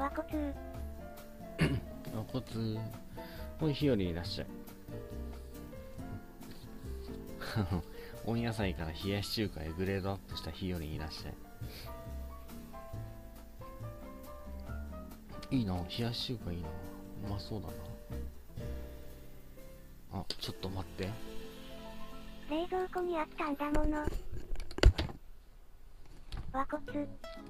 和骨。 和骨。おい、ひよりいらっしゃい。温野菜から冷やし中華へグレードアップしたひよりいらっしゃい。いいな、冷やし中華いいな。うまそうだな。あ、ちょっと待って。 冷蔵庫にあったんだもの。和骨。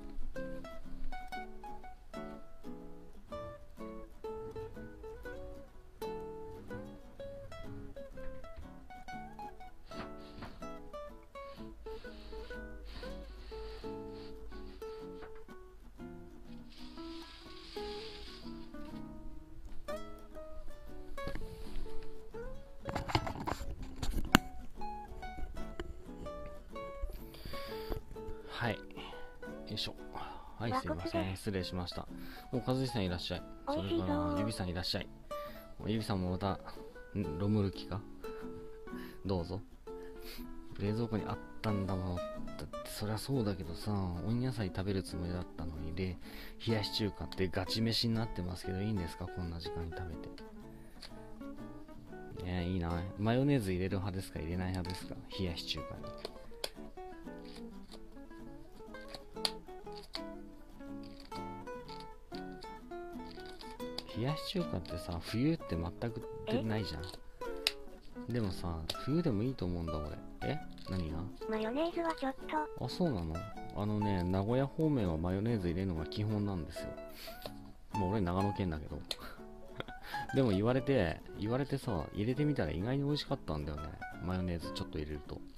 はい。よいしょ。はい、すいません。失礼しました。お、和井さんいらっしゃい。それから、ゆびさんいらっしゃい。ゆびさんもまた、ロムルキかどうぞ。冷蔵庫にあったんだもの。だってそりゃそうだけどさ、温野菜食べるつもりだったのに、冷やし中華ってガチ飯になってますけど、いいんですか、こんな時間に食べて。ねえ、いいな。マヨネーズ入れる派ですか、入れない派ですか、冷やし中華に。冷やし中華ってさ、冬って全く出ないじゃん。でもさ、冬でもいいと思うんだ俺。何が？ マヨネーズはちょっと。 あ、そうなの？名古屋方面はマヨネーズ入れるのが基本なんですよ。もう俺長野県だけど。でも言われてさ、入れてみたら意外に美味しかったんだよね。マヨネーズちょっと入れると。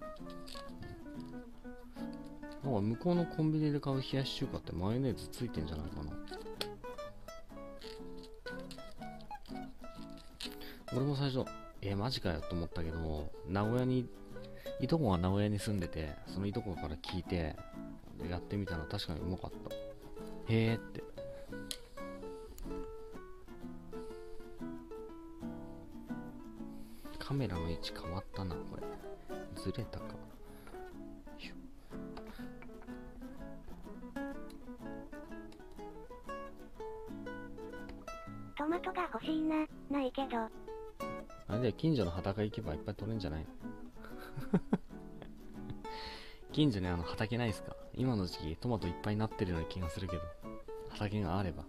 なんか向こうのコンビニで買う冷やし中華ってマヨネーズついてんじゃないかな。俺も最初、マジかよと思ったけど、いとこが名古屋に住んでて、そのいとこから聞いて、やってみたら確かにうまかった。へーって。カメラの位置変わったな、これ。ずれたか。 トマトが欲しいな、ないけど。 あれで近所の畑行けばいっぱい取れんじゃないの？近所に畑ないっすか？今の時期トマトいっぱいになってるような気がするけど、畑があれば。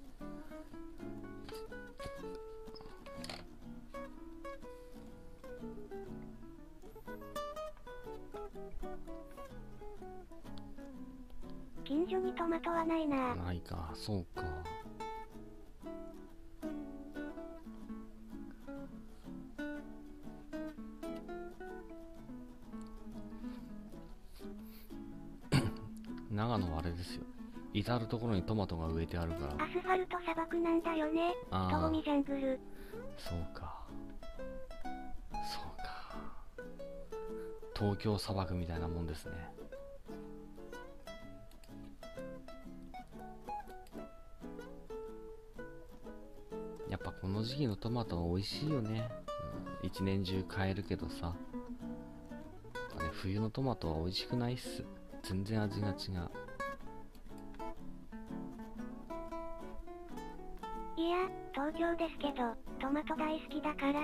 近所にトマトはないな。 ないか、そうか。長野はあれですよ、至る所にトマトが植えてあるから。 アスファルト砂漠なんだよね。人混みジャングル。 そうか、そうか。東京砂漠みたいなもんですね。やっぱこの時期のトマトは美味しいよね。一年中買えるけどさ、冬のトマトは美味しくないっす。全然味が違う。 いや、東京ですけど、トマト大好きだから。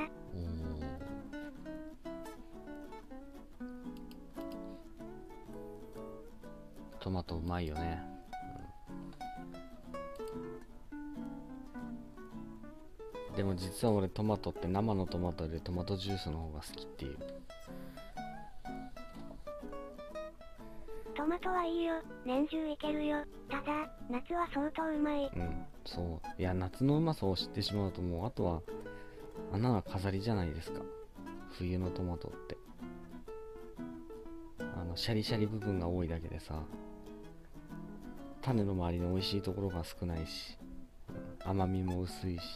トマトうまいよね。でも実は俺トマトって生のトマトでトマトジュースの方が好きっていう。 トマトはいいよ、年中いけるよ。ただ、夏は相当うまい。 そう。いや、夏のうまさを知ってしまうともう、あとは、穴が飾りじゃないですか。冬のトマトって。シャリシャリ部分が多いだけでさ、種の周りの美味しいところが少ないし、甘みも薄いし。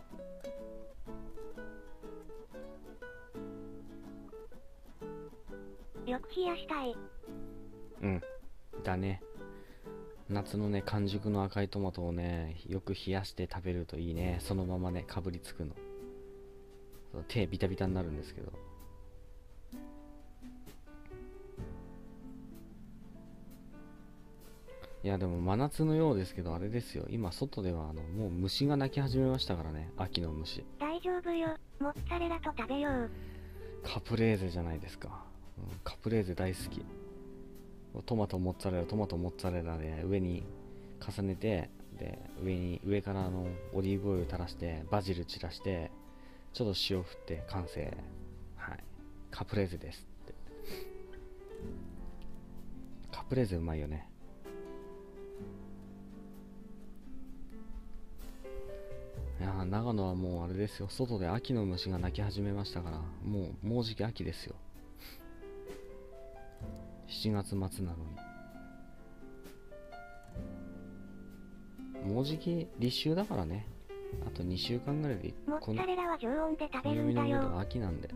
よく冷やしたい。 だね。夏のね、完熟の赤いトマトをね、よく冷やして食べるといいね。そのままね、かぶりつくの。手ビタビタになるんですけど。 いやでも真夏のようですけど、あれですよ、今外ではもう虫が鳴き始めましたからね。秋の虫。 大丈夫よ、モッツァレラと食べよう。 カプレーゼじゃないですか、カプレーゼ大好き。トマトモッツァレラ、トマトモッツァレラで上に重ねて、で上からオリーブオイル垂らしてバジル散らしてちょっと塩振って完成。はい、カプレーゼですって。カプレーゼうまいよね。いやー、長野はもうあれですよ、外で秋の虫が鳴き始めましたから、もうじき秋ですよ。7月末なのに。もうじき立秋だからね。あと2週間ぐらいでモッツァレラは常温で食べるんだ暦の上ではよ。 秋なんで。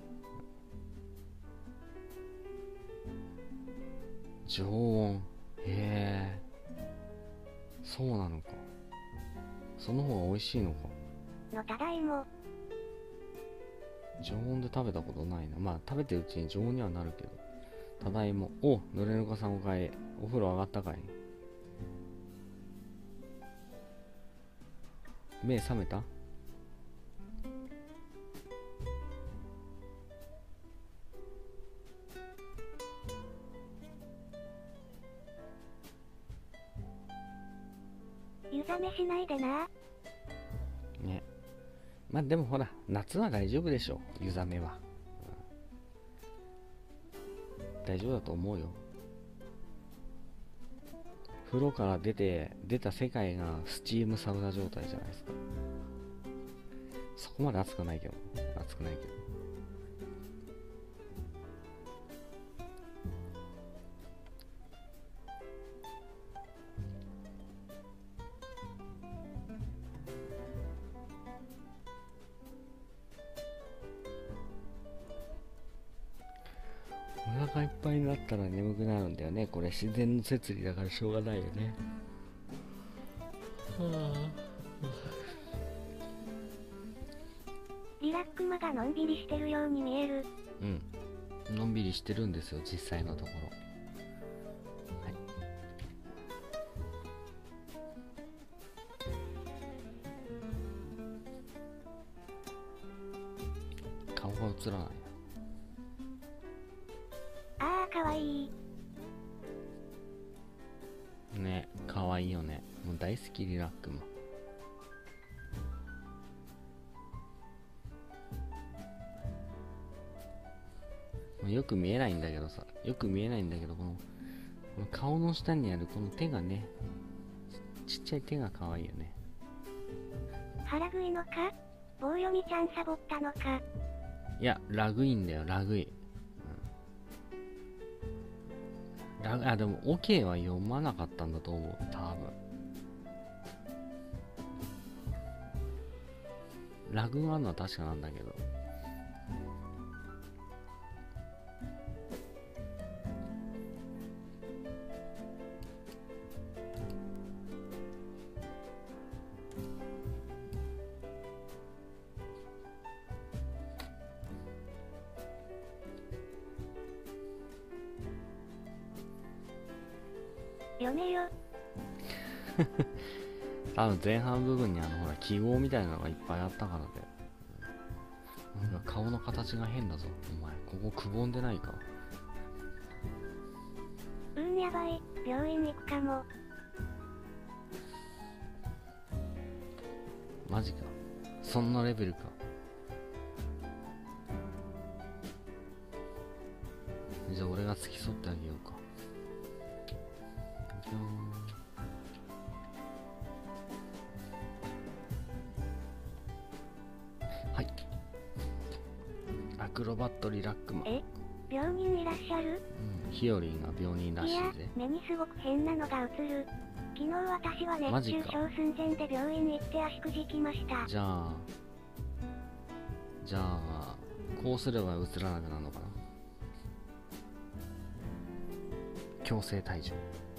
常温。へえ、そうなのか。その方が美味しいのか。 のただいも。 常温で食べたことないな。まあ食べてるうちに常温にはなるけど。ただいも。お、ぬれぬかさんおかえり。お風呂上がったかい？目覚めた？ 湯冷めしないでな。 ね。まあでもほら、夏は大丈夫でしょ、湯冷めは。大丈夫だと思うよ。風呂から出た世界がスチームサウナ状態じゃないですか。そこまで暑くないけど。お腹いっぱいになったら眠くなるんだよね。これ自然の摂理だからしょうがないよね。 リラックマがのんびりしてるように見える。 うん。のんびりしてるんですよ、実際のところ。はい。顔が映らない。 あーかわいい。 ね、かわいいよね。もう大好き、リラックマ。よく見えないんだけどさ、この顔の下にあるこの手がね、ちっちゃい手が可愛いよね。 腹食いのか？棒読みちゃんサボったのか？ いや、ラグインだよ、ラグイ。でも、オケは読まなかったんだと思う、多分。ラグがあるのは確かなんだけど。 読めよ。 多分前半部分にほら記号みたいなのがいっぱいあったからで。なんか顔の形が変だぞ、お前。ここくぼんでないか？ やばい、病院行くかも。 マジか。そんなレベルか。じゃあ俺が付き添ってあげようか。はい。アクロバットリラックマ。 病人いらっしゃる？ ヒヨリンが病人らしいぜ。 いや、目にすごく変なのが映る。昨日私は熱中症寸前で病院行って足くじきました。 じゃあこうすれば映らなくなるのかな。強制退場。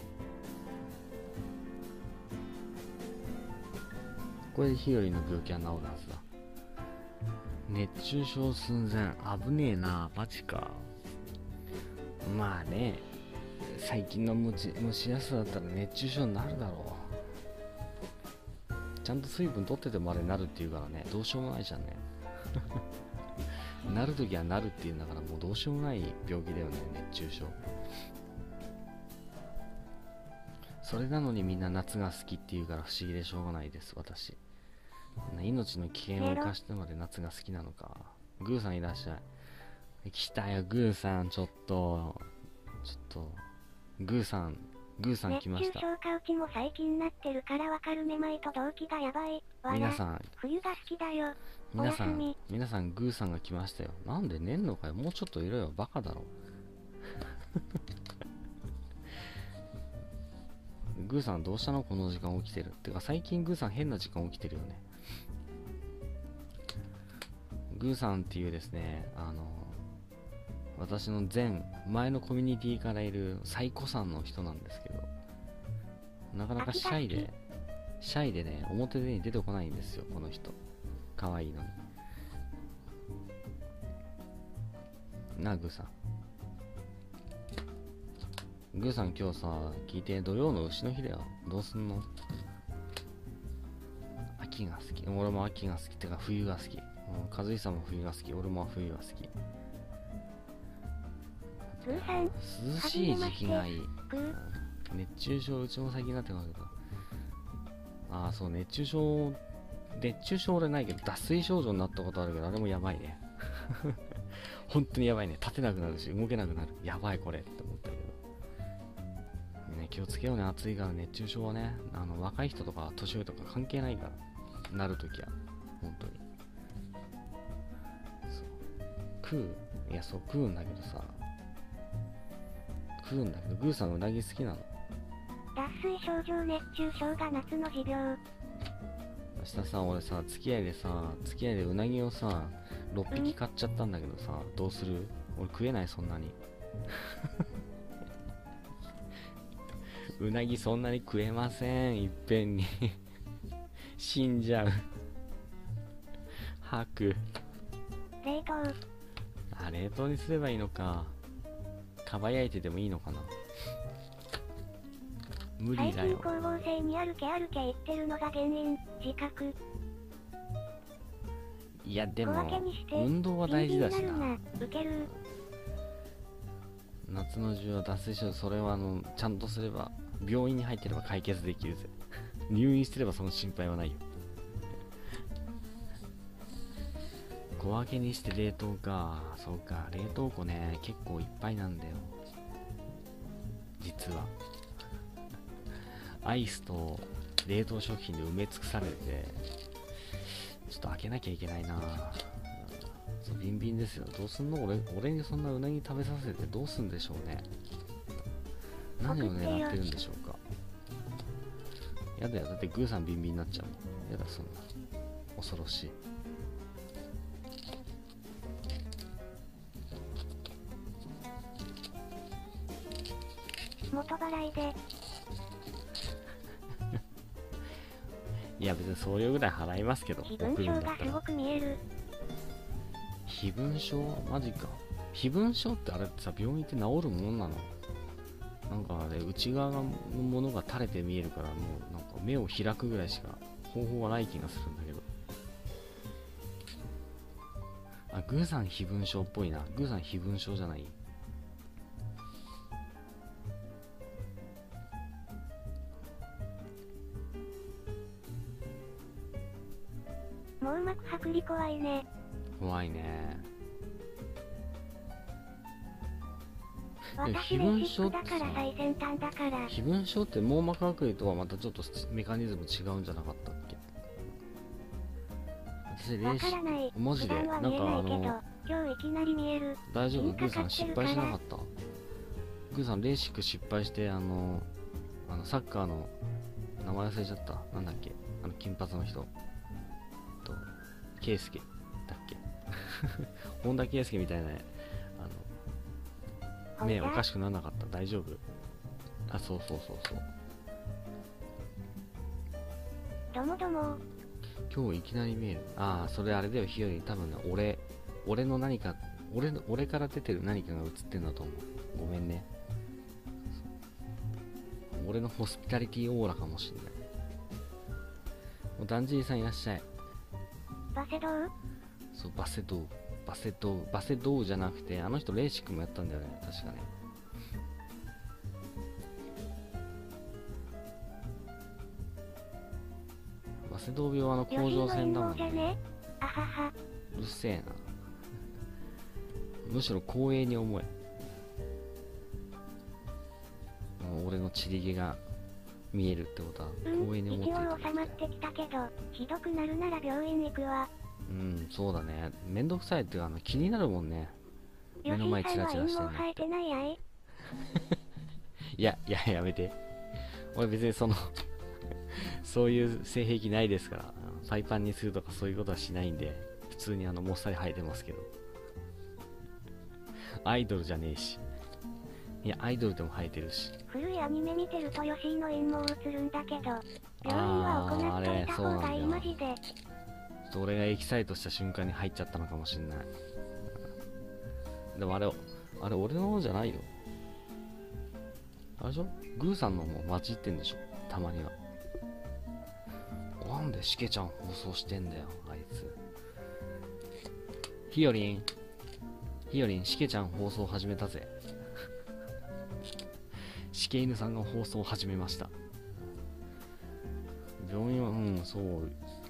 これでヒヨリンの病気は治るはずだ。熱中症寸前、危ねえな、マジか。まあね、 最近の蒸し暑さだったら熱中症になるだろう。ちゃんと水分取っててもあれなるっていうからね、どうしようもないじゃんね。なるときはなるっていうんだから、もうどうしようもない病気だよね、熱中症。それなのにみんな夏が好きっていうから不思議でしょうがないです、私。命の危険を冒してまで夏が好きなのか。グーさんいらっしゃい。来たよ、グーさん、ちょっと、グーさん来ました。 熱中症かうちも最近なってるからわかる。めまいと動悸がやばい。 皆さん、 冬が好きだよ。 皆さん、グーさんが来ましたよ。なんで寝んのかよ。もうちょっといろよ。バカだろ。グーさんどうしたのこの時間起きてる。てか最近グーさん変な時間起きてるよね。グーさんっていうですね、私の前のコミュニティからいる最古さんの人なんですけど、なかなかシャイでね、表に出てこないんですよ、この人。可愛いのに。なあ、グーさん。グーさん今日さ、聞いて、土曜の牛の日だよ。どうすんの？秋が好き。俺も秋が好き。てか冬が好き。和井さんも冬が好き。俺も冬が好き。涼しい時期がいい。熱中症、うちも最近なってますけど。ああ、そう、熱中症俺ないけど、脱水症状になったことあるけど、あれもやばいね。本当にやばいね。立てなくなるし、動けなくなる。やばいこれって思ったけど。ね、気をつけようね。暑いから熱中症はね、若い人とか年寄りとか関係ないから。なるときは。本当に。そう。食うんだけどさ。グーさんうなぎ好きなの？ 脱水症状、熱中症が夏の持病。 明日さ、俺さ、付き合いでうなぎをさ、6匹買っちゃったんだけどさ、どうする？俺食えない、そんなに。うなぎそんなに食えません、いっぺんに。死んじゃう。吐く。 冷凍。 あ、冷凍にすればいいのか。かば焼いてでもいいのかな。無理だよ。 最近光合成に歩け言ってるのが原因。自覚。 いやでも運動は大事だしな。夏の需要脱水症、それはちゃんとすれば病院に入ってれば解決できるぜ。入院してればその心配はないよ。小分けにして冷凍か。そうか、冷凍庫ね、結構いっぱいなんだよ実は。アイスと冷凍食品で埋め尽くされて、ちょっと開けなきゃいけないな。そう、ビンビンですよ。どうすんの？俺にそんなうなぎ食べさせてどうすんでしょうね。何を狙ってるんでしょうか。やだよ、だってグーさんビンビンになっちゃうもん。やだ、そんな恐ろしい。 元払いで。 いや別に送料ぐらい払いますけど。 飛蚊症がすごく見える。 飛蚊症？マジか。飛蚊症ってあれってさ、病院って治るもんなの？なんかあれ、内側のものが垂れて見えるから、もうなんか目を開くぐらいしか方法はない気がするんだけど。あ、グーさん飛蚊症っぽいな。グーさん飛蚊症じゃない？ 網膜剥離怖いね。 怖いね。 私レーシックだから最先端だから。 飛蚊症って網膜剥離とはまたちょっとメカニズム違うんじゃなかったっけ？私レーシック、マジでなんか今日いきなり見える。 大丈夫？グーさん失敗しなかった？グーさんレーシック失敗してサッカーの名前忘れちゃった。なんだっけ？金髪の人と圭介だっけ？本田圭佑みたいな目おかしくならなかった？大丈夫？あ、そう。 どもども。 今日いきなり見える。ああ、それあれだよ、ひより。多分ね、俺の何か、俺から出てる何かが映ってんだと思う。ごめんね。 俺のホスピタリティオーラかもしんない。もうだんじりさんいらっしゃい。 バセドウ？ そう、バセドウじゃなくて、あの人レーシックもやったんだよね、確かね。バセドウ病は甲状腺だもんね。 あはは。 うるせえな。むしろ光栄に思え。もう俺の散り毛が見えるってことは光栄に思っていただきたい。 一応収まってきたけど、ひどくなるなら病院行くわ。 うん、そうだね。めんどくさいっていうか気になるもんね。目の前チラチラしてんの。 生えてないやいいや、やめて。俺別にそういう性癖ないですから、パイパンにするとかそういうことはしないんで、普通にもっさり生えてますけど。アイドルじゃねえし。いや、アイドルでも生えてるし。 古いアニメ見てるとヨシーの陰謀映るんだけど、病院は行っといた方がいいマジで。 ちょっと俺がエキサイトした瞬間に入っちゃったのかもしんない。でもあれ俺の方じゃないよ。あれでしょ、グーさんのも混じってんでしょ、たまには。なんでしけちゃん放送してんだよ、あいつ。ひよりん、しけちゃん放送始めたぜ。しけ犬さんが放送を始めました。病院は、そう。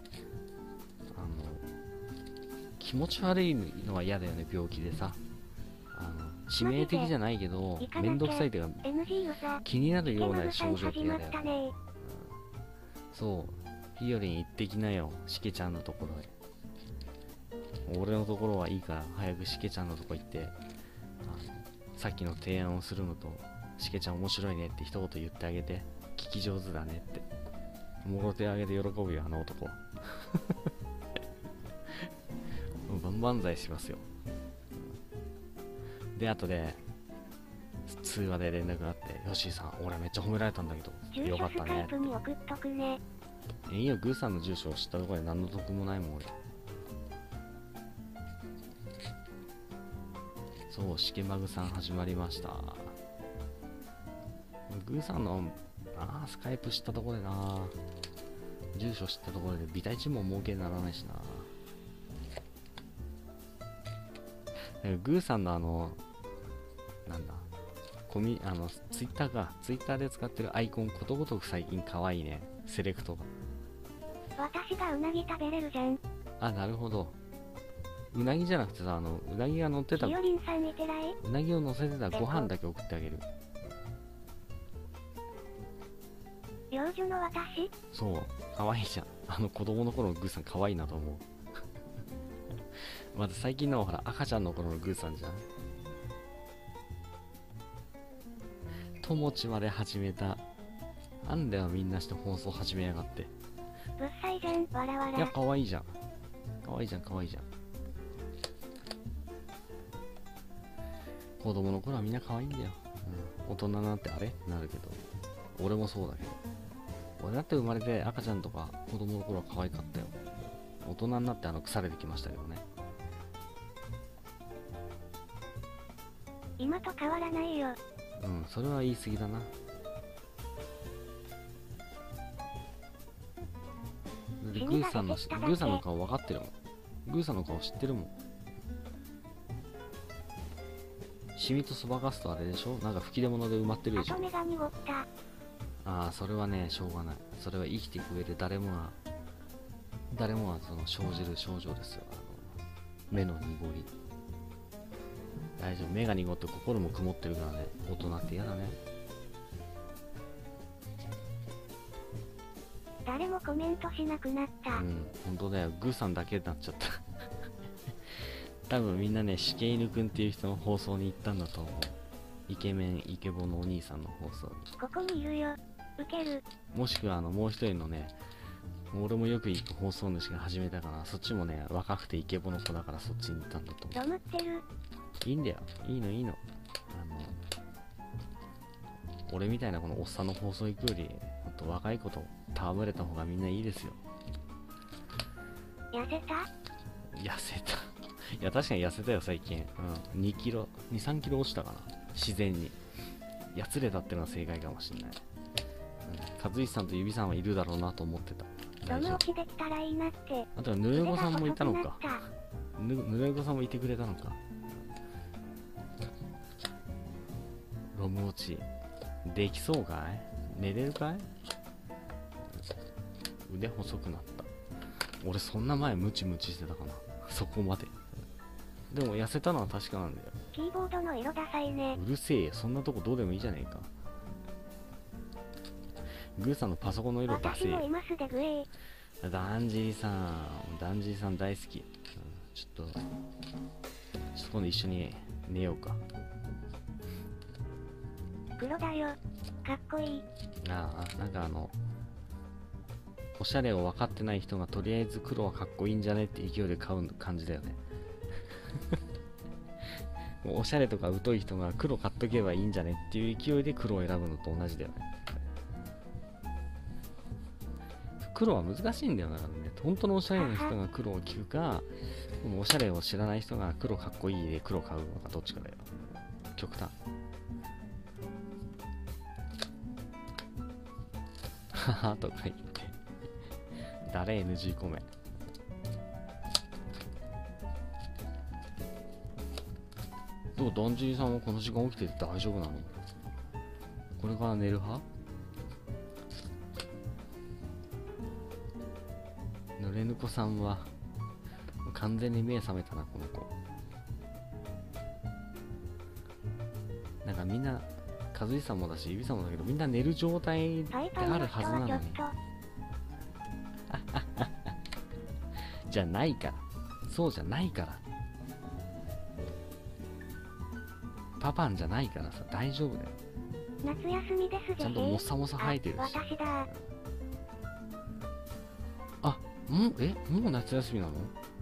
気持ち悪いのは嫌だよね、病気でさ。致命的じゃないけど、めんどくさいというか、気になるような症状って嫌だよね。そう、ひよりん行ってきなよ、しけちゃんのところへ。俺のところはいいから、早くしけちゃんのとこ行って、さっきの提案をするのと、しけちゃん面白いねって一言言ってあげて、聞き上手だねって。もろ手あげて喜ぶよ、あの男。万々歳しますよ。で、後で通話で連絡があって、ヨッシーさん、俺めっちゃ褒められたんだけど、よかったね。 住所スカイプに送っとくね。 いいよ、グーさんの住所を知ったところで何の得もないもん、俺。そう、しけまぐさん始まりました。グーさんの、スカイプ知ったところでな、住所知ったところで、微体値も儲けにならないしな。グーさんのなんだ、ツイッターで使ってるアイコンことごとく最近可愛いね、セレクトが。 私がうなぎ食べれるじゃん。 あ、なるほど。うなぎじゃなくてさ、うなぎが乗ってた、 ひよりんさん見てらい？ うなぎを乗せてたご飯だけ送ってあげる。 幼女の私？ そう、可愛いじゃん。子供の頃のグーさん可愛いなと思う。まず最近のはほら、赤ちゃんの頃のグーさんじゃん。友達まで始めた。なんだよ、みんなして放送始めやがって。 ぶっさいじゃん、わらわら。 いや、可愛いじゃん。可愛いじゃん。子供の頃はみんな可愛いんだよ。大人になってあれなるけど。俺もそうだけど。俺だって生まれて赤ちゃんとか子供の頃は可愛かったよ。大人になって腐れてきましたけどね。 今と変わらないよ。 それは言い過ぎだな。で、グーさんの顔分かってるもん。グーさんの顔知ってるもん。シミとそばかすとあれでしょ、なんか吹き出物で埋まってるでしょ。 目が濁った。 それはね、しょうがない。それは生きていく上で誰もが生じる症状ですよ。目の濁り。大丈夫、目が濁って心も曇ってるからね。大人って嫌だね。 誰もコメントしなくなった。 本当だよ。グーさんだけになっちゃった。多分みんなね、しけ犬くんっていう人の放送に行ったんだと思う。イケメンイケボのお兄さんの放送に。 ここにいるよ。ウケる。もしくはもう一人のね、俺もよく行く放送主が始めたから、そっちもね、若くてイケボの子だからそっちに行ったんだと思う。 ロムってる。 いいんだよ。いいの。俺みたいなこのおっさんの放送行くより、ほんと若い子と戯れた方がみんないいですよ。 痩せた？ いや、確かに痩せたよ、最近。2キロ、2、3キロ落ちたかな。自然に。やつれたってのは正解かもしんない。 和石さんと指さんはいるだろうなと思ってた。 ロム落ちできたらいいなって。 あとはぬれごさんもいたのか。ぬれごさんもいてくれたのか。ロム落ちできそうかい？寝れるかい？腕細くなった。俺そんな前ムチムチしてたかな。そこまで。でも痩せたのは確かなんだよ。 キーボードの色ダサいね。 うるせえよ、そんなとこどうでもいいじゃねえか。グーさんのパソコンの色ダセえ。 私もいますでグエー。ダンジーさん、ダンジーさん大好き。ちょっと今度一緒に寝ようか。 黒だよ、かっこいい。 ああ、なんかおしゃれを分かってない人がとりあえず黒はかっこいいんじゃねって勢いで買う感じだよね。もうおしゃれとか疎い人が黒買っとけばいいんじゃねっていう勢いで黒を選ぶのと同じだよね。黒は難しいんだよだからね。本当のおしゃれな人が黒を着るか、おしゃれを知らない人が黒かっこいいで黒買うのかどっちかだよ。極端。ははとか言って。誰 NG コメ。どうダンジーさんはこの時間起きてて大丈夫なの？これから寝る派？ぬれぬこさんは完全に目覚めたな、この子。なんかみんな、和井さんもだし、指さんもだけど、みんな寝る状態であるはずなのに。じゃないから。そうじゃないから。パパンじゃないからさ、大丈夫だよ。 夏休みですぜ。 ちゃんともさもさ生えてるし。 私だ。 あ、もう夏休みなの？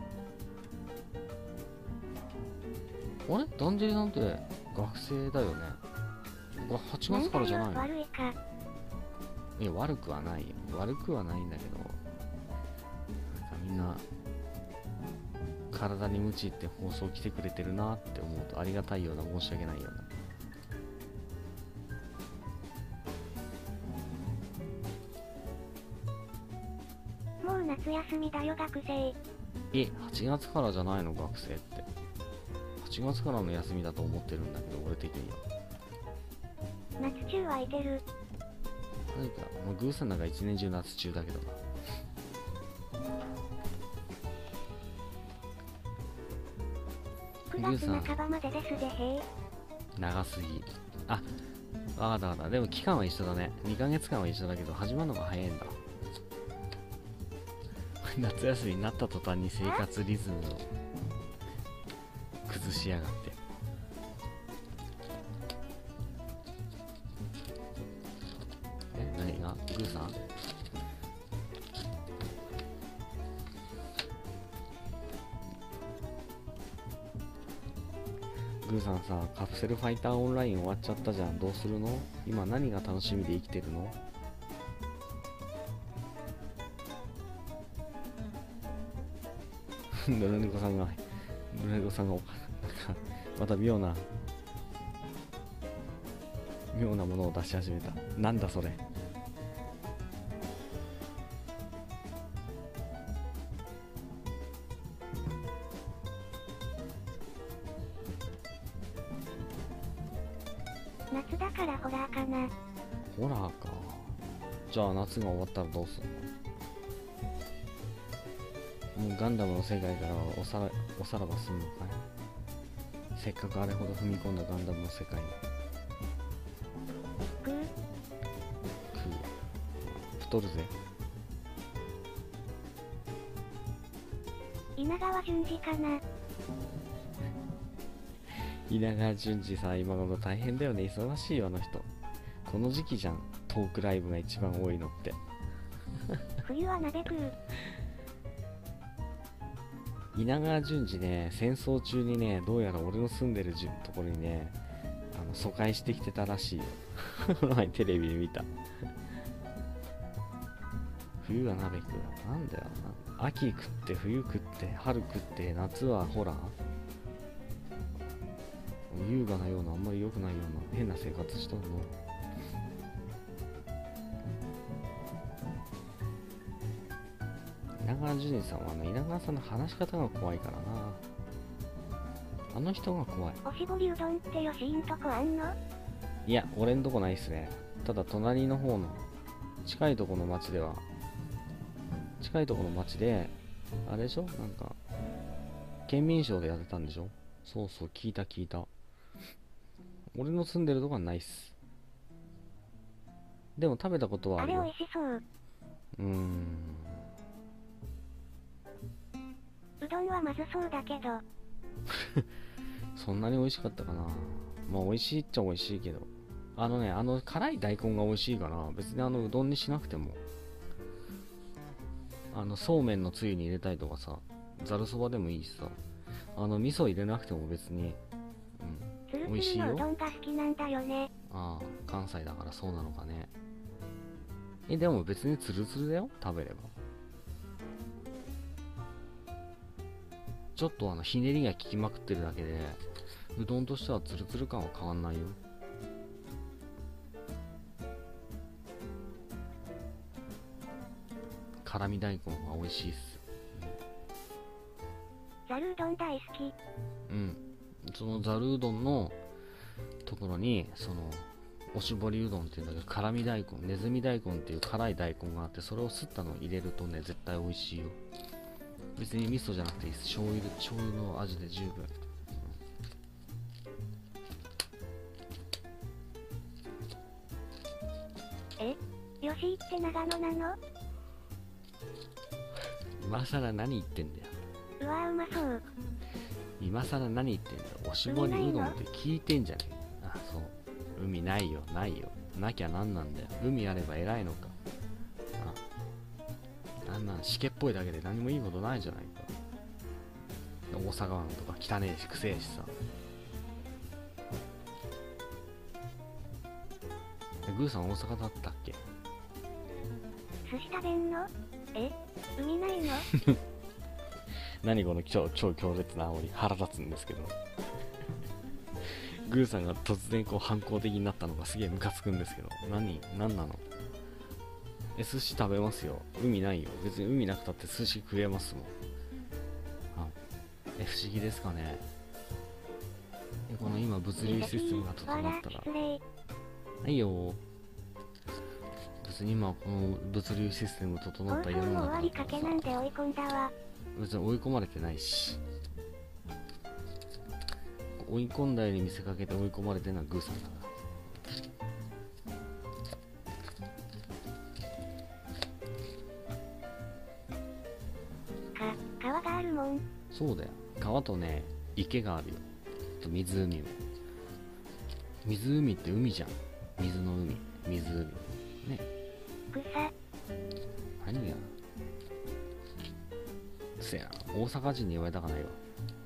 あれダンジェリさんって学生だよね。これ8月からじゃないの？ 悪いか。 いや、悪くはないよ。悪くはないんだけど、なんかみんな体にムチって放送来てくれてるなって思うとありがたいような、申し訳ないような。もう夏休みだよ学生。 8月からじゃないの学生って。8月からの休みだと思ってるんだけど、俺的には。 夏中空いてる。 何か、グーさんなんか一年中夏中だけどな。 9月半ばまでですでへい。 長すぎ。あ、わかったわかった。でも期間は一緒だね。2ヶ月間は一緒だけど、始まるのが早いんだ。夏休みになった途端に生活リズムを崩しやがって。何がグーさん？グーさんさ、カプセルファイターオンライン終わっちゃったじゃん。どうするの？今何が楽しみで生きてるの？ぬるねこさんがまた妙なものを出し始めた。なんだそれ。 夏だからホラーかな。 ホラーか。じゃあ夏が終わったらどうするの？もうガンダムの世界からおさらばすんのかい？せっかくあれほど踏み込んだガンダムの世界に。太るぜ。 稲川淳二かな。 稲川淳二さ、今頃大変だよね。忙しいよあの人。この時期じゃん、トークライブが一番多いのって。 冬は鍋食う。 稲川淳二ね、戦争中にね、どうやら俺の住んでるところにね、疎開してきてたらしいよ。前テレビで見た。冬は鍋食う。なんだよな。秋食って冬食って春食って夏はホラー。優雅なようなあんまり良くないような変な生活しとるの。 稲川淳二さんは稲川さんの話し方が怖いからな。あの人が怖い。 おしぼりうどんってよしんとこあんの？ いや、俺んとこないっすね。ただ隣の方の近いとこの町では、あれでしょ、なんか県民賞でやってたんでしょ。そうそう、聞いた。俺の住んでるとこはないっす。でも食べたことはあるよ。 あれ美味しそう。うどんはまずそうだけどそんなに美味しかったかな。まあ美味しいっちゃ美味しいけど、辛い大根が美味しいから、別にうどんにしなくても、そうめんのつゆに入れたりとかさ、ざるそばでもいいしさ、味噌入れなくても別に、美味しいよ。 つるつるのうどんが好きなんだよね。 ああ、関西だからそうなのかね。でも別にツルツルだよ、食べれば。ちょっとひねりが効きまくってるだけで、うどんとしてはツルツル感は変わんないよ。辛味大根が美味しいっす。 ざるうどん大好き。 そのざるうどんのところに、おしぼりうどんっていうんだけど、辛味大根、ネズミ大根っていう辛い大根があって、それをすったのを入れるとね、絶対美味しいよ。別に味噌じゃなくていいです。醤油の味で十分。 よしって長野なの？ 今さら何言ってんだよ。 うわーうまそう。 今さら何言ってんだよ。おしぼりうどんって聞いてんじゃねえ。あ、そう。海ないよ。なきゃなんなんだよ。海あれば偉いのか。しけっぽいだけで何もいいことないじゃないか。大阪湾とか汚ねえしくせえしさ。グーさん大阪だったっけ？ 寿司食べんの？海ないの？ 何この超強烈な煽り、腹立つんですけどグーさんが突然反抗的になったのがすげえムカつくんですけど、何なの？寿司食べますよ。海ないよ。別に海なくたって寿司食えますもん。不思議ですかね。この今物流システムが整ったら、はいよ。別に今この物流システム整った世の中だからさ、別に追い込まれてないし、追い込んだように見せかけて追い込まれてるのはグーさんだから。 川があるもん。 そうだよ。川とね、池があるよ。と湖も。湖って海じゃん。水の海。湖。ね。何がせやな。大阪人に言われたかないわ。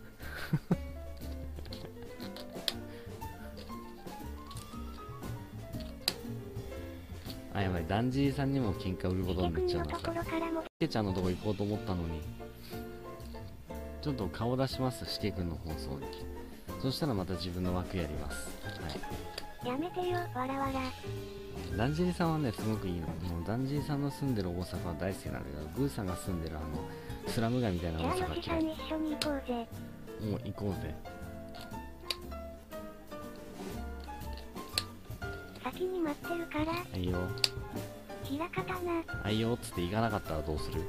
やばい。だんじりさんにも喧嘩売ることになっちゃうな。しけちゃんのとこ行こうと思ったのに。ちょっと顔出します、しけくんの放送に。そしたらまた自分の枠やります。 やめてよ、わらわら。 だんじりさんはね、すごくいいの。もうだんじりさんの住んでる大阪は大好きなんだけど、グーさんが住んでるスラム街みたいな大阪嫌い。 よしさん一緒に行こうぜ。 もう行こうぜ。 先に待ってるから。 はいよ。 平方な。 はいよっつって行かなかったらどうする？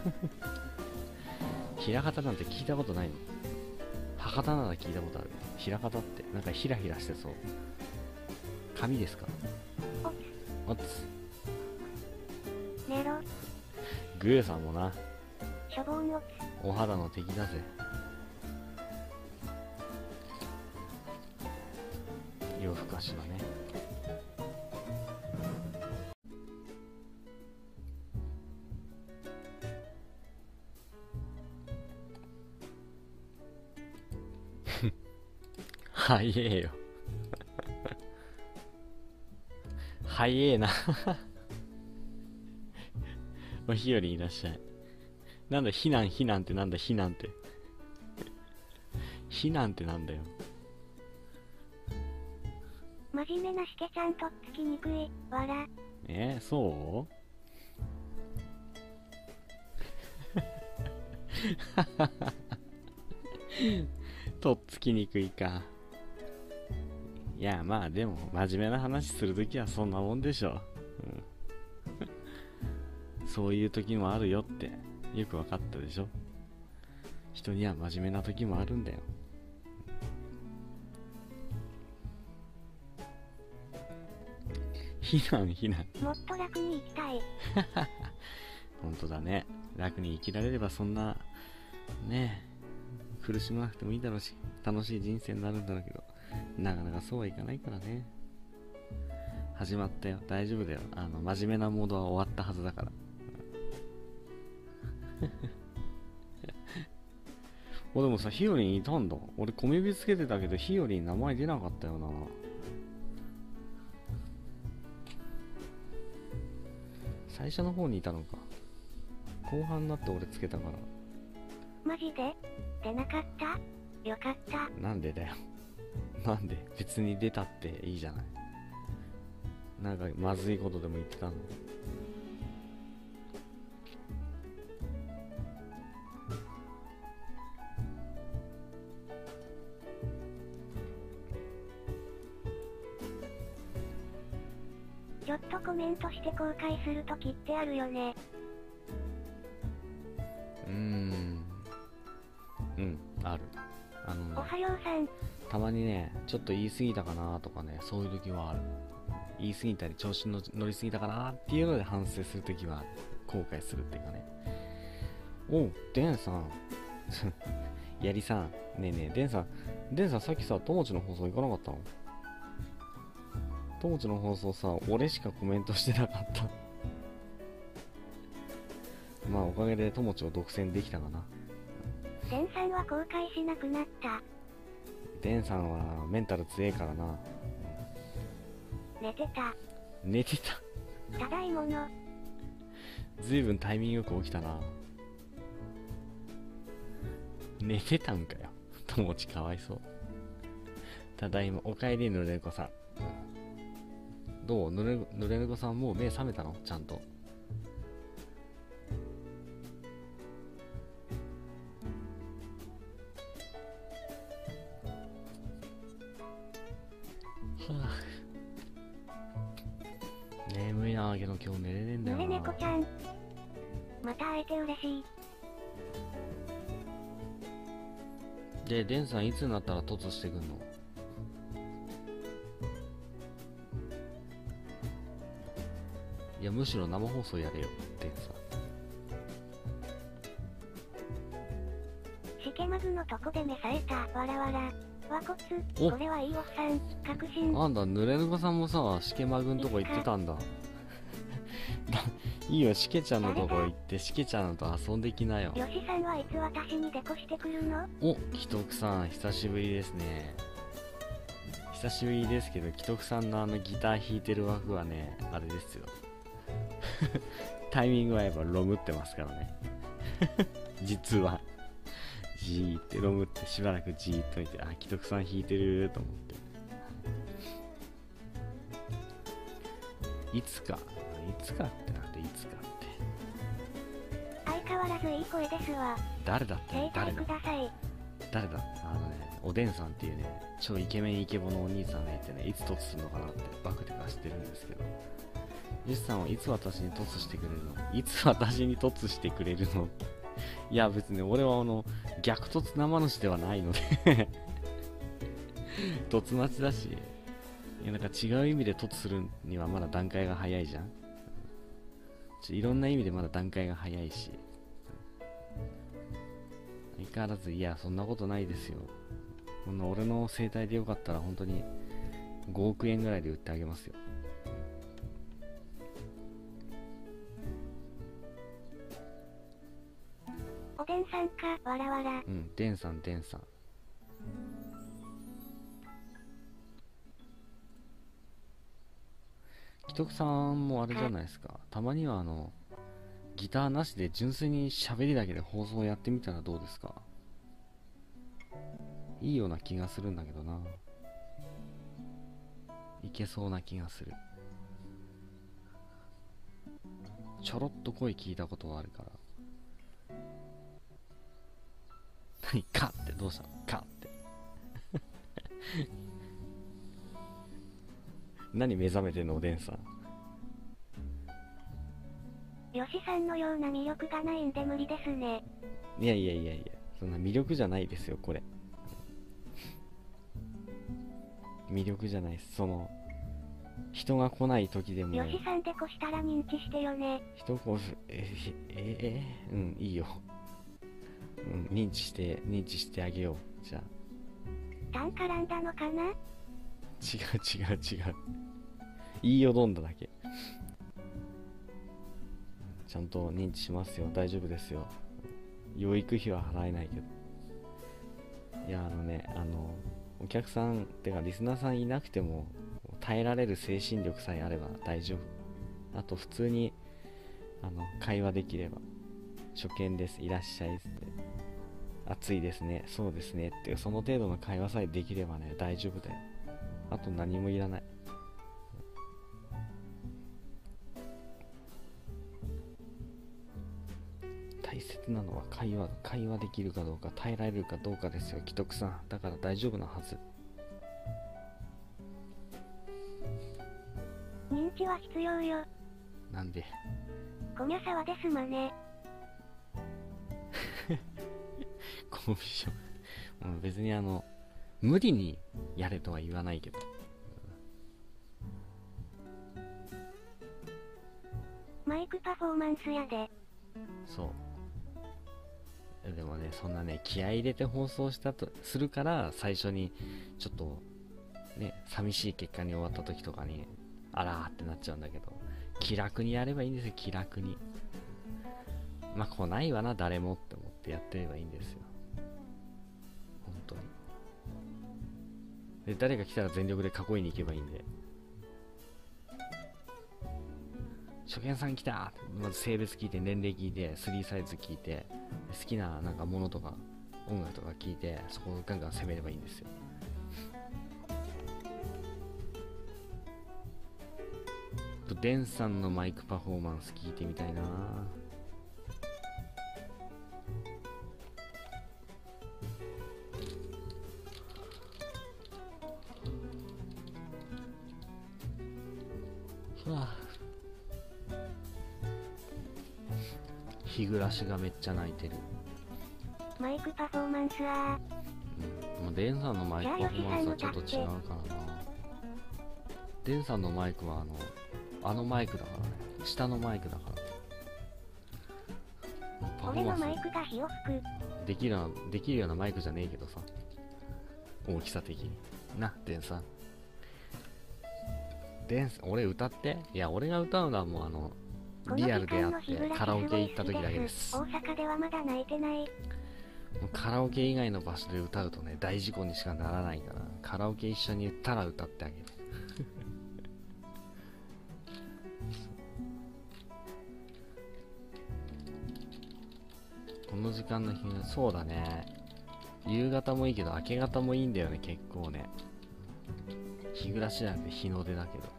平方なんて聞いたことないの？博多なら聞いたことある。平方ってなんかヒラヒラしてそう。紙ですか？おつ寝ろ。 グーさんもな。 しょぼんおつ。 お肌の敵だぜ。夜更かしはね。早えよ。早えな。お日よりいらっしゃい。なんだ、避難ってなんだ、避難って。避難ってなんだよ。 真面目なしけちゃんとっつきにくい、わら。 そうとっつきにくいか。いや、まあでも真面目な話するときはそんなもんでしょ。そういう時もあるよってよく分かったでしょ。人には真面目な時もあるんだよ。避難。 もっと楽に生きたい。 本当だね。楽に生きられればそんなね苦しまなくてもいいだろうし、楽しい人生になるんだろうけど、なかなかそうはいかないからね。始まったよ、大丈夫だよ。真面目なモードは終わったはずだから。でもさ、ヒヨリンいたんだ。俺小指つけてたけどヒヨリン名前出なかったよな。最初の方にいたのか。後半になって俺つけたから。 マジで出なかった？よかった。 なんでだよ。なんで別に出たっていいじゃない。なんかまずいことでも言ってたの。 ちょっとコメントして後悔するときってあるよね。 ある。 おはようさん。 たまにね、ちょっと言い過ぎたかなとかね、そういう時はある。言い過ぎたり調子の乗りすぎたかなっていうので反省する時はある。後悔するっていうかね。おう、デンさん。やりさん。ねえねえ、デンさんさっきさ、ともちの放送行かなかったの？ともちの放送さ、俺しかコメントしてなかった。まあおかげでともちを独占できたかな。 デンさんは後悔しなくなった。 デンさんはメンタル強えからな。 寝てた。ただいもの。 ずいぶんタイミングよく起きたな。寝てたんかよ。ともちかわいそう。ただいま、おかえりぬれねこさん。どう？ぬれねこさんもう目覚めたの？ちゃんと。眠いなぁけど今日寝れねえんだよな。 ぬれねこちゃん。また会えて嬉しい。 で、デンさんいつになったら突してくんの？いや、むしろ生放送やれよ、デンさん。 シケマグのとこで目さえた。わらわら。和骨。これはいいおっさん。確信。 なんだ、ぬれぬこさんもさ、しけまぐんとこ行ってたんだ。いいよ、しけちゃんのとこ行って、しけちゃんと遊んできなよ。 よしさんはいつ私にデコしてくるの？ お、既得さん、久しぶりですね。久しぶりですけど、既得さんのギター弾いてる枠はね、あれですよ。タイミングはやっぱロムってますからね。実は。じーってロムってしばらくじーっと見て、あ、既得さん弾いてると思って。いつかってなんでいつかって。 相変わらずいい声ですわ。 誰だって正解ください。 誰だおでんさんっていうね、超イケメンイケボのお兄さんがいてね、いつ突するのかなってバクでかしてるんですけど、ジュスさんはいつ私に突してくれるの？いつ私に突してくれるの？いや別に俺は逆突生主ではないので突待ちだし、いやなんか違う意味で突するにはまだ段階が早いじゃん。いろんな意味でまだ段階が早いし、相変わらず、いやそんなことないですよ。こんな俺の生態でよかったら本当に5億円ぐらいで売ってあげますよ。 おでんさんか、わらわら。 うん、でんさん。既得さんもあれじゃないですか。たまにはギターなしで純粋に喋りだけで放送やってみたらどうですか？いいような気がするんだけどな。いけそうな気がする。ちょろっと声聞いたことはあるから。 何かってどうしたのかって何目覚めてんのおでんさん。 よしさんのような魅力がないんで無理ですね。 いやいやいやいや、そんな魅力じゃないですよこれ。魅力じゃないです。その人が来ない時でもよしさんでこしたら認知してよね。 人こすうんいいよ。うん認知してあげよう。じゃあタン絡んだのかな。 違う言いよどんだだけ。ちゃんと認知しますよ。大丈夫ですよ。養育費は払えないけど。いやお客さんてかリスナーさんいなくても耐えられる精神力さえあれば大丈夫。あと普通に会話できれば、初見です、いらっしゃいって、暑いですね、そうですねっていうその程度の会話さえできればね大丈夫だよ。あと何もいらない。大切なのは会話できるかどうか、耐えられるかどうかですよ、既得さん。だから大丈夫なはず。 認知は必要よ。 なんでコミャサワですまね。 コミュ障別に無理にやれとは言わないけど、 マイクパフォーマンスやで。 そうでもね、そんなね気合い入れて放送したとするから最初にちょっとね寂しい結果に終わった時とかにあらーってなっちゃうんだけど、気楽にやればいいんですよ。気楽に。まあ来ないわな誰もって思ってやってればいいんですよ、本当に。で誰が来たら全力で囲いに行けばいいんで、初見さん来た、まず性別聞いて、年齢聞いて、3サイズ聞いて、好きななんかものとか音楽とか聞いて、そこをガンガン攻めればいいんですよ。デンさんのマイクパフォーマンス聞いてみたいな。うわ、日暮らしがめっちゃ泣いてる。 マイクパフォーマンスはもうデンさんのマイクパフォーマンスはちょっと違うからな。デンさんのマイクはあのマイクだからね、下のマイクだから。パフォーマンス俺のマイクが火を吹く。 できるようなマイクじゃねえけどさ、大きさ的にな。デンさん、俺歌って。いや俺が歌うのはもうリアルであってカラオケ行った時だけです。 大阪ではまだ泣いてない。 もうカラオケ以外の場所で歌うとね大事故にしかならないから、カラオケ一緒に行ったら歌ってあげるこの時間の日、そうだね、夕方もいいけど明け方もいいんだよね結構ね。日暮らしじゃなくて日の出だけど、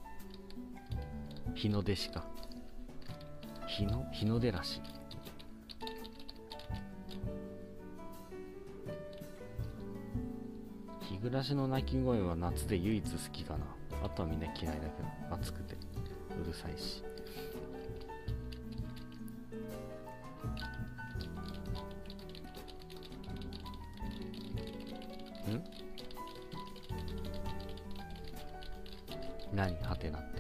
日の出しか日の出らしい。日暮らしの鳴き声は夏で唯一好きかな。あとはみんな嫌いだけど、暑くてうるさいし。何はてなって。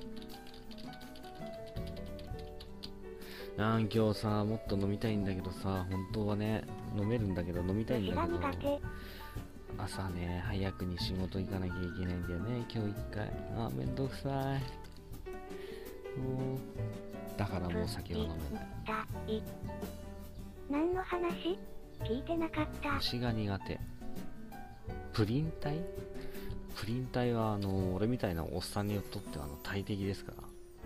今日さもっと飲みたいんだけどさ、本当はね飲めるんだけど飲みたいんだけど、朝ね早くに仕事行かなきゃいけないんだよね今日一回。めんどくさい。もうだからもう酒は飲めない。 何の話？聞いてなかった。 虫が苦手。プリン体は俺みたいなおっさんにとっては大敵ですから。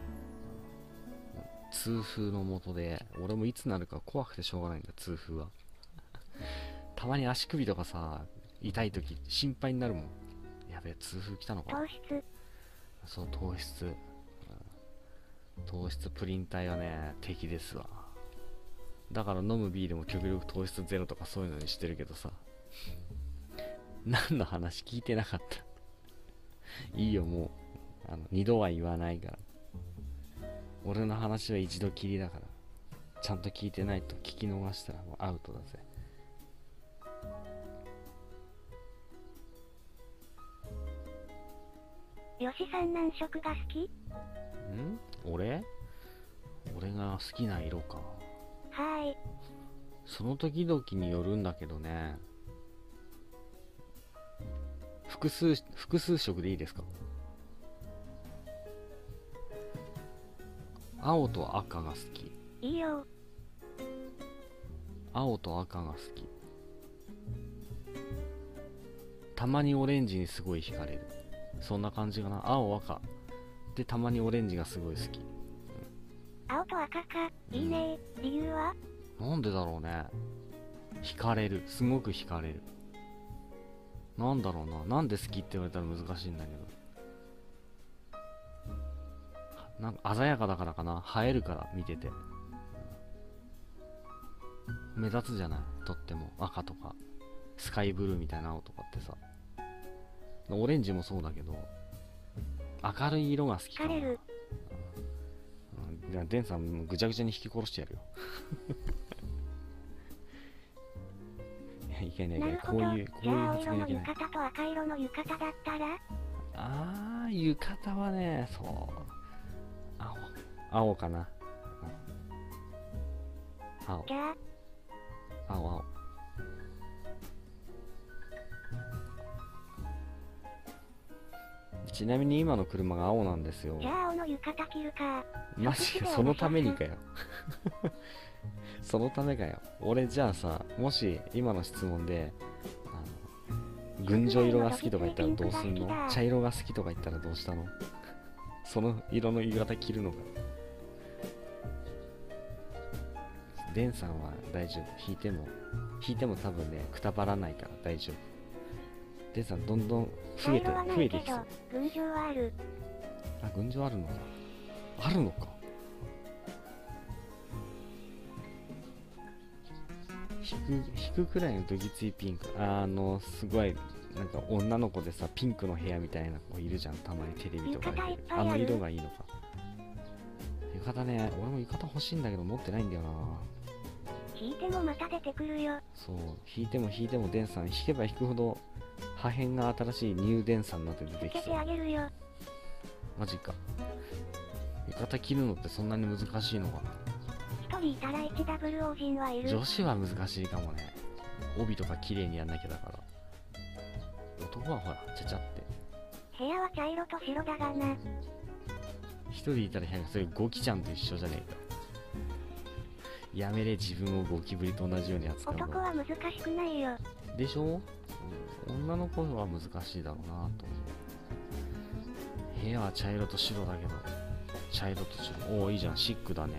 痛風の元で俺もいつなるか怖くてしょうがないんだ。痛風はたまに足首とかさ痛い時心配になるもん。やべえ痛風来たのかな。 糖質。 そう糖質プリン体はね敵ですわ。 だから飲むビールも極力糖質ゼロとかそういうのにしてるけどさ、何の話聞いてなかったいいよ、もう二度は言わないから。俺の話は一度きりだから、ちゃんと聞いてないと聞き逃したらもうアウトだぜ。 よしさん何色が好き？ 俺が好きな色か。 はーい。 その時々によるんだけどね。複数色でいいですか？青と赤が好き。 いいよ。 青と赤が好き。たまにオレンジにすごい惹かれる。そんな感じかな。青赤でたまにオレンジがすごい好き。 青と赤か、いいね。理由は？ なんでだろうね。惹かれる。すごく惹かれる。なんだろうな。なんで好きって言われたら難しいんだけど。なんか鮮やかだからかな。映えるから、見てて。目立つじゃない、とっても。赤とかスカイブルーみたいな青とかってさ。オレンジもそうだけど、明るい色が好きかな。 惹かれる。 じゃあデンさんぐちゃぐちゃに引き殺してやるよいけないいけない。こういう発言いけない。 浴衣と赤色の浴衣だったら？ 浴衣はね、そう青かな。青。 じゃあ青。ちなみに今の車が青なんですよ。 じゃあ青の浴衣着るか。 マジでそのためにかよそのためかよ。俺じゃあさ、もし今の質問で群青色が好きとか言ったらどうすんの？茶色が好きとか言ったらどうしたの？その色の浴衣着るのか。デンさんは大丈夫。引いても多分ね、くたばらないから大丈夫。デンさんどんどん増えていきそう。 群青はある。 群青あるのか。あるのか。引くくらいのドギツイピンク。すごいなんか女の子でさ、ピンクの部屋みたいな子いるじゃん、たまにテレビとかで。あの色がいいのか。浴衣ね、俺も浴衣欲しいんだけど持ってないんだよな。 引いてもまた出てくるよ。 そう、引いてもデンさん、引けば引くほど破片が新しいニューデンさんになって出てきそう。 つけてあげるよ。 マジか。浴衣着るのってそんなに難しいのかな。 一人いたら 1W 王人はいる。 女子は難しいかもね。帯とか綺麗にやんなきゃだから。男はほらちゃちゃって。 部屋は茶色と白だがな。 一人いたらそれゴキちゃんと一緒じゃねえか。やめれ、自分をゴキブリと同じように扱うの。 男は難しくないよ。 でしょ？女の子は難しいだろうなと思う。部屋は茶色と白だけど、茶色と白。おお、いいじゃん、シックだね。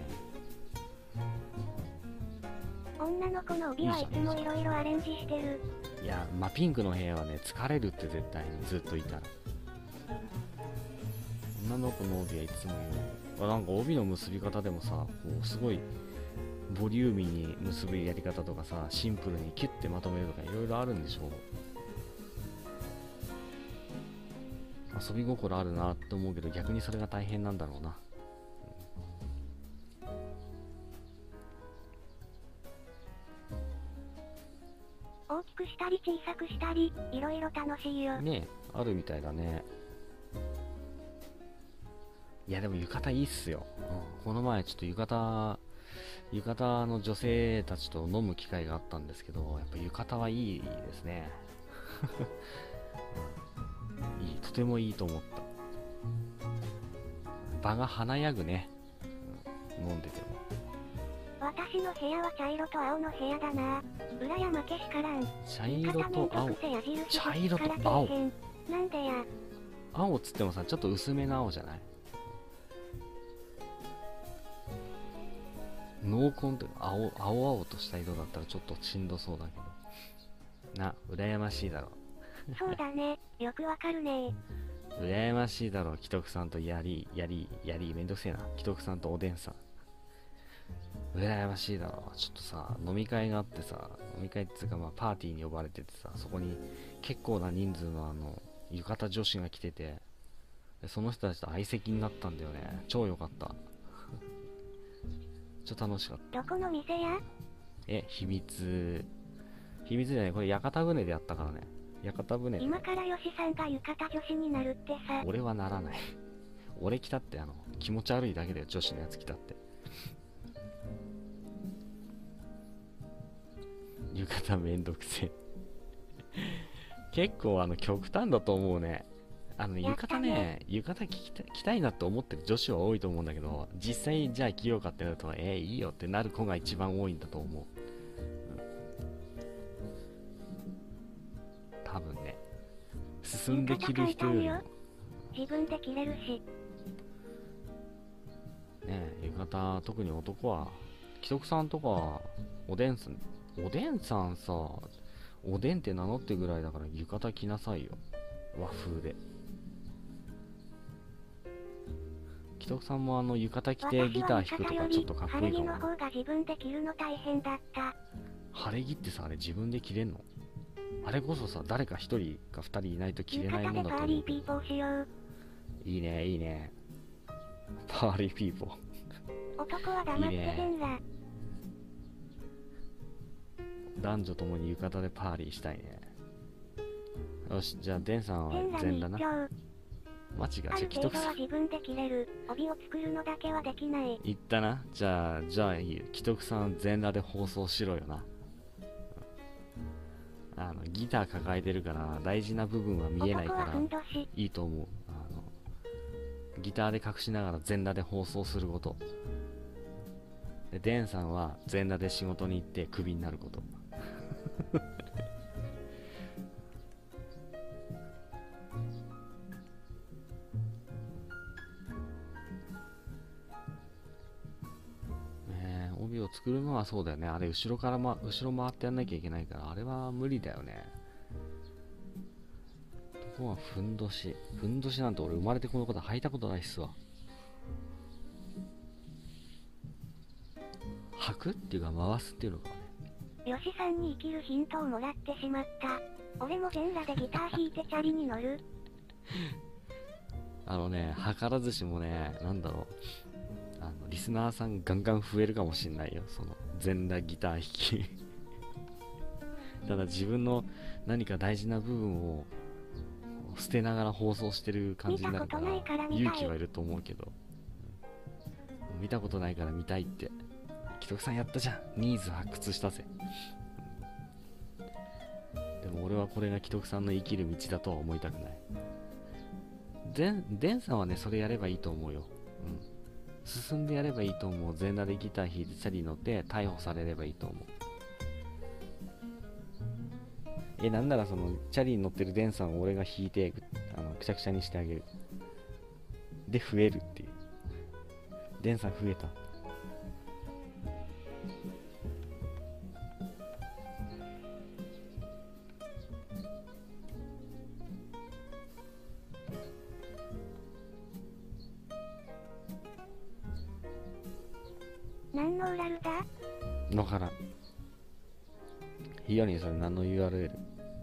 女の子の帯はいつもいろいろアレンジしてる。 いや、ピンクの部屋はね、疲れるって絶対にずっといたら。女の子の帯はいつも言う。なんか帯の結び方でもさ、こうすごいボリューミーに結ぶやり方とかさ、シンプルにキュッてまとめるとかいろいろあるんでしょ。遊び心あるなって思うけど、逆にそれが大変なんだろうな。 大きくしたり小さくしたり、いろいろ楽しいよ。 ねえ、あるみたいだね。いやでも浴衣いいっすよ。この前ちょっと浴衣の女性たちと飲む機会があったんですけど、やっぱ浴衣はいいですね。いい、とてもいいと思った。場が華やぐね、飲んでても。 私の部屋は茶色と青の部屋だな。裏山けしからん。 茶色と青。茶色と青。 なんでや。 青っつってもさ、ちょっと薄めの青じゃない？濃紺って青々とした色だったらちょっとしんどそうだけど。羨ましいだろ。 そうだね、よくわかるね。 羨ましいだろ、既得さんとやり、めんどくせえな。既得さんとおでんさん。 羨ましいだろ。ちょっとさ、飲み会があってさ、飲み会っていうか、まあ、パーティーに呼ばれててさ、そこに結構な人数の浴衣女子が来てて、でその人たちと相席になったんだよね。超良かった。ちょっと楽しかった。 どこの店や？ 秘密。秘密じゃない、これ屋形船でやったからね。屋形船。 今からヨシさんが浴衣女子になるってさ。 俺はならない。俺来たって気持ち悪いだけだよ、女子のやつ来たって。浴衣めんどくせえ。結構極端だと思うね。浴衣ね、浴衣着たいなって思ってる女子は多いと思うんだけど、実際じゃあ着ようかってなると、いいよってなる子が一番多いんだと思う。多分ね。進んで着る人よりも。 自分で着れるし。 ねえ、浴衣、特に男は、貴族さんとか、おでんさんさ、おでんって名乗ってぐらいだから浴衣着なさいよ。和風で。貴族さんも浴衣着てギター弾くとかちょっとかっこいいかも。 晴れ着の方が自分で着るの大変だった。 晴れ着ってさ、あれ自分で着れんの？あれこそさ、誰か一人か二人いないと着れないもんだと思う。 浴衣でパーリーピーポーしよう。 いいね、いいね。パーリーピーポー。 男は黙って全裸。 男女ともに浴衣でパーリーしたいね。よし、じゃあデンさんは全裸な。マジか、 ある程度は自分で着れる。帯を作るのだけはできない。 言ったな。じゃあいいよ。既得さん全裸で放送しろよな。ギター抱えてるから大事な部分は見えないからいいと思う。ギターで隠しながら全裸で放送すること。で、デンさんは全裸で仕事に行ってクビになること。帯を作るのはそうだよね。あれ後ろ回ってやんなきゃいけないから、あれは無理だよね。ここはふんどしなんて俺生まれてこのこと履いたことないっすわ。履くっていうか回すっていうのかね。 ヨシさんに生きるヒントをもらってしまった。俺も全裸でギター弾いてチャリに乗る。 図らずしもね、なんだろう。リスナーさんガンガン増えるかもしんないよ。その全裸ギター弾き。ただ自分の何か大事な部分を捨てながら放送してる感じになるから勇気はいると思うけど、見たことないから見たいって既得さんやったじゃん。ニーズ発掘したぜ。でも俺はこれが既得さんの生きる道だとは思いたくない。デンさんはね、それやればいいと思うよ。進んでやればいいと思う。全裸でギター弾いてチャリに乗って逮捕されればいいと思う。なんならそのチャリに乗ってるデンさんを俺が弾いてくちゃくちゃにしてあげる。で増えるっていう。デンさん増えた。 何の裏ルだ？ のからん。ひよりんそれ何の URL？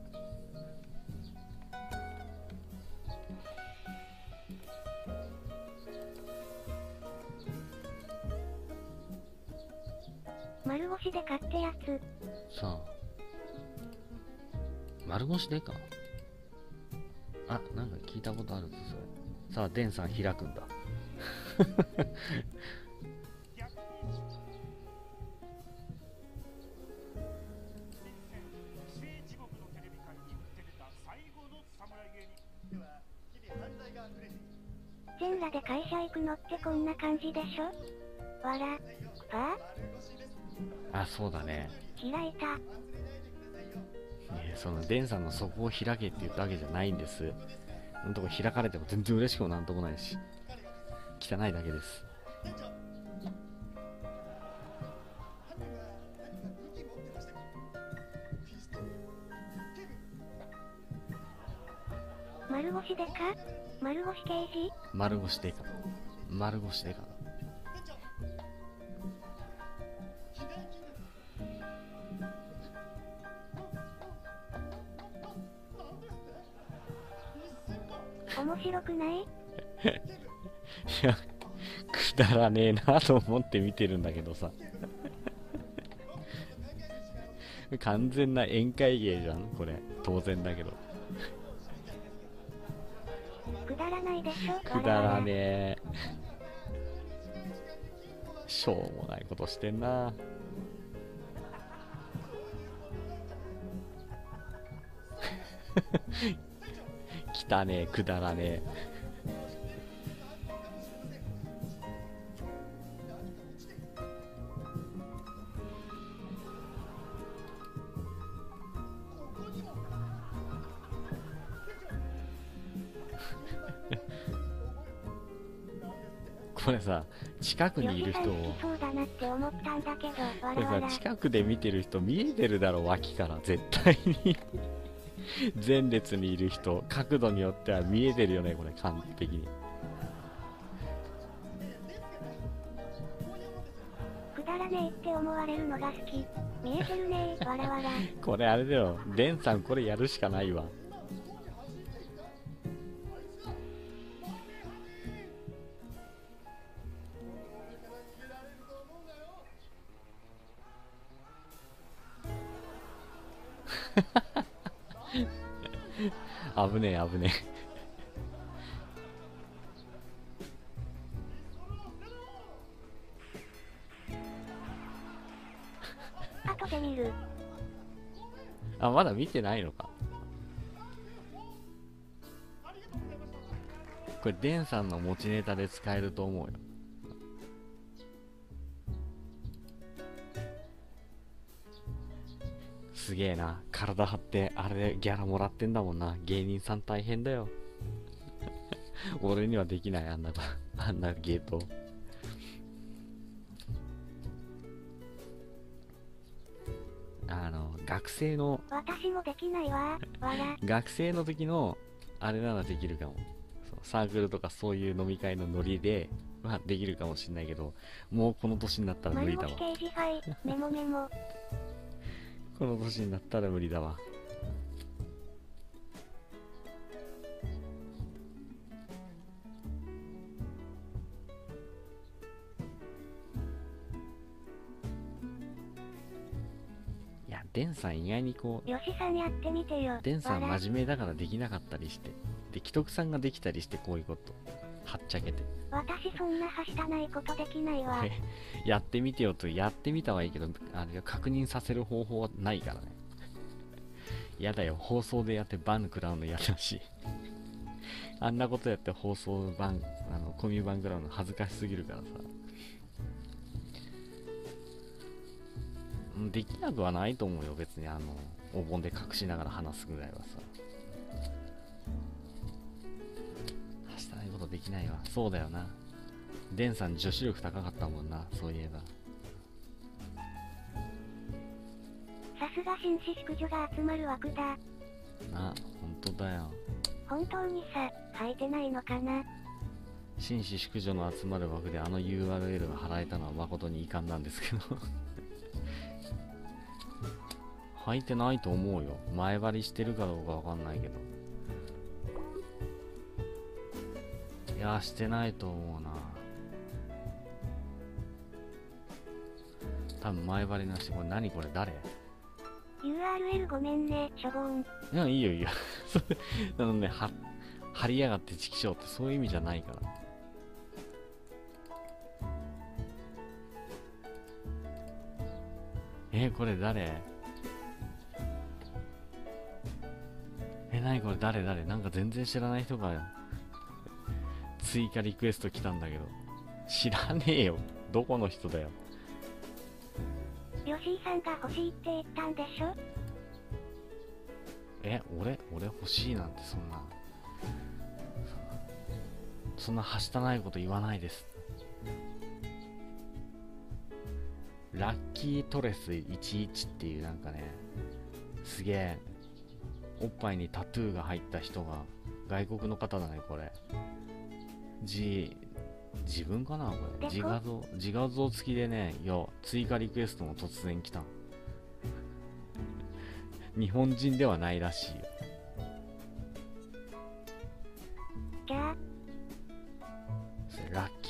丸腰で買ってやつ。 さあ。丸腰でか。あ、なんか聞いたことあるぞそれ。さあ、デンさん開くんだ。 全裸で会社行くのってこんな感じでしょ？わら、パー？あ、そうだね。 開いた。 そのデンさんの底を開けって言ったわけじゃないんです。このとこ開かれても全然嬉しくもなんともないし、汚いだけです。 丸腰でか？丸腰刑事？ 丸腰でか。丸腰でか。 面白くない？ いや、くだらねえなと思って見てるんだけどさ。完全な宴会芸じゃんこれ。当然だけど。 くだらないでしょ。 くだらねえ。しょうもないことしてんな。汚ねえ、くだらねえ。これさ、近くにいる人を、 そうだなって思ったんだけど、 これさ、近くで見てる人見えてるだろ、脇から絶対に。前列にいる人、角度によっては見えてるよね、これ完璧に。 くだらねえって思われるのが好き。見えてるねー、わらわら。 これあれだよ、デンさんこれやるしかないわ。危ねえ危ねえ。後で見る。 あ、まだ見てないのか。これデンさんの持ちネタで使えると思うよ。すげえな、体張ってあれでギャラもらってんだもんな。芸人さん大変だよ。俺にはできない、あんなゲート。学生の、 私もできないわ、わら。 学生の時のあれならできるかも。そうサークルとかそういう飲み会のノリではできるかもしんないけど、もうこの年になったら無理だわ。 丸星刑事杯、メモメモ。 この年になったら無理だわ。いや、デンさん意外にこう、 よしさんやってみてよ。 デンさん真面目だからできなかったりして、で、既得さんができたりして、こういうこと、はっちゃけて。 私そんなはしたないことできないわ。 やってみてよと、やってみたはいいけど、あれ確認させる方法はないからね。やだよ、放送でやってバン食らうの嫌だし。あんなことやって放送バン、コミュバン食らうの恥ずかしすぎるからさ。できなくはないと思うよ、別にお盆で隠しながら話すぐらいはさ。はしたないことできないわ。そうだよな。デンさん女子力高かったもんな、そういえば。 さすが紳士淑女が集まる枠だ。 な、ほんとだよ。 本当にさ、履いてないのかな。 紳士淑女の集まる枠であの URL が払えたのは誠に遺憾なんですけど。履いてないと思うよ。前張りしてるかどうかわかんないけど。いや、してないと思うな。多分前張りなし。これ何これ誰？ URL ごめんね、しょぼん。 いや、いいよいいよ。張りやがってチキショーってそういう意味じゃないから。これ誰？何これ誰なんか全然知らない人が追加リクエスト来たんだけど。知らねえよ。どこの人だよ。 吉井さんが欲しいって言ったんでしょ。 俺欲しいなんてそんなはしたないこと言わないです。ラッキートレス11っていうなんかね、すげえおっぱいにタトゥーが入った人が、外国の方だねこれ。自分かなこれ。自画像付きでね、追加リクエストも突然来た。日本人ではないらしいよ。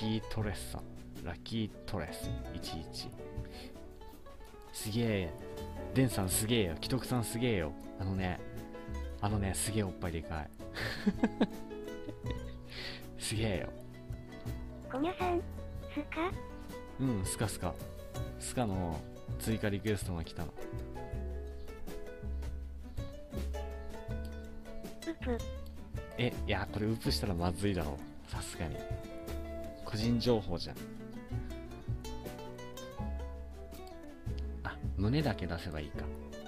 キートレスさん。ラッキートレス11。すげえ。デンさんすげえよ。既得さんすげえよ。あのね、すげえおっぱいでかい。すげえよ。 コニャさん、スカ？ うん、スカスカ。スカの追加リクエストが来たの。 ウプ。 いや、これウプしたらまずいだろう。さすがに。個人情報じゃん。あ、胸だけ出せばいいか。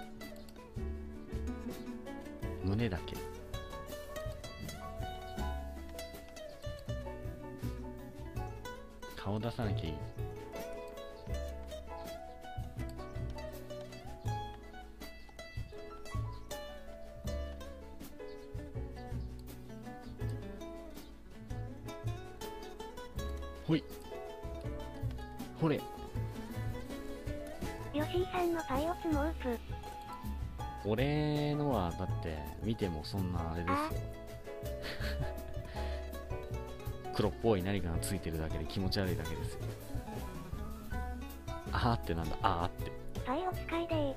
胸だけ。顔出さなきゃいい。ほい。ほれ。 吉井さんのパイオツもウプ。 俺のはだって見てもそんなあれですよ。黒っぽい何かがついてるだけで気持ち悪いだけですよ。あーってなんだ、あーって。 パイオツ界で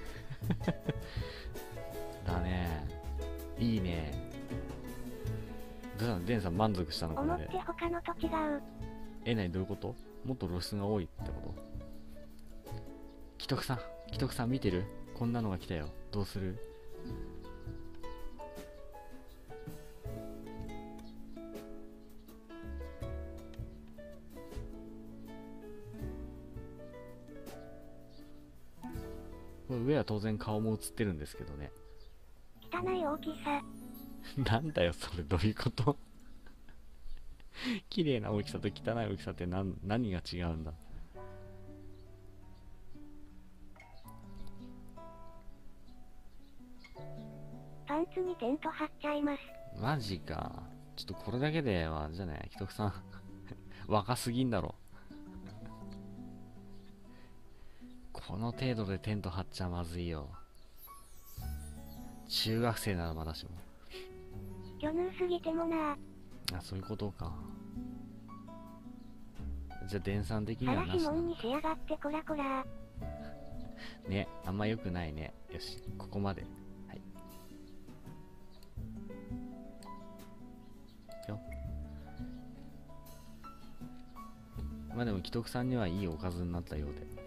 だね。いいね。どうしたのデンさん、満足したのこ思れで。 って他のと違う。 何どういうこと？もっと露出が多いってこと？既得さん見てる？こんなのが来たよ。どうする？これ上は当然顔も映ってるんですけどね。 汚い大きさ。 なんだよそれ、どういうこと？綺麗な大きさと汚い大きさって何が違うんだ？ パンツにテント張っちゃいます。 マジか。ちょっとこれだけではじゃない、既得さん若すぎんだろ。この程度でテント張っちゃまずいよ。中学生ならまだしも。 巨乳すぎてもな。 あ、そういうことか。じゃあ電算的にはなしな話もんにしやがってこらこら。 ね、あんま良くないね。よし、ここまで。はい。よ。まあでも既得さんにはいいおかずになったようで。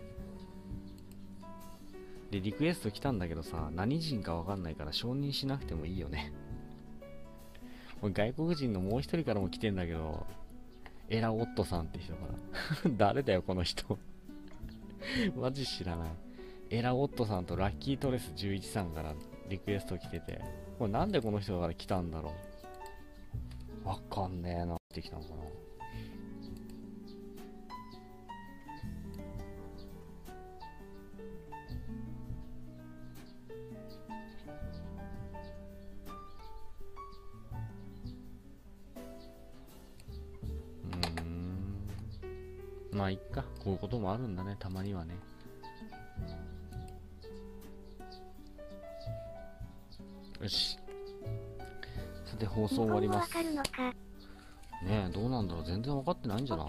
で、リクエスト来たんだけどさ、何人かわかんないから承認しなくてもいいよね。俺外国人のもう一人からも来てんだけど、エラ・オットさんって人から誰だよこの人マジ知らない。エラ・オットさんとラッキートレス11さんからリクエスト来てて、これなんでこの人から来たんだろう。わかんねえなってきたのかな。まあいっか、こういうこともあるんだね、たまにはね。よし、さて放送終わります。 わかるのか。 ねえ、どうなんだろう、全然分かってないんじゃない？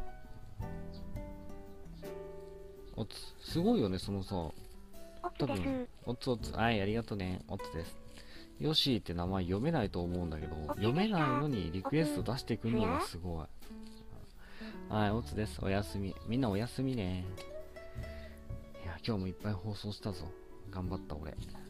おつ、すごいよね、そのさ、多分、おつおつ、はい、ありがとね、おつです。ヨシーって名前読めないと思うんだけど、読めないのにリクエスト出してくるのがすごい。はい、おつです。おやすみ。みんなおやすみね。いや、今日もいっぱい放送したぞ。頑張った俺。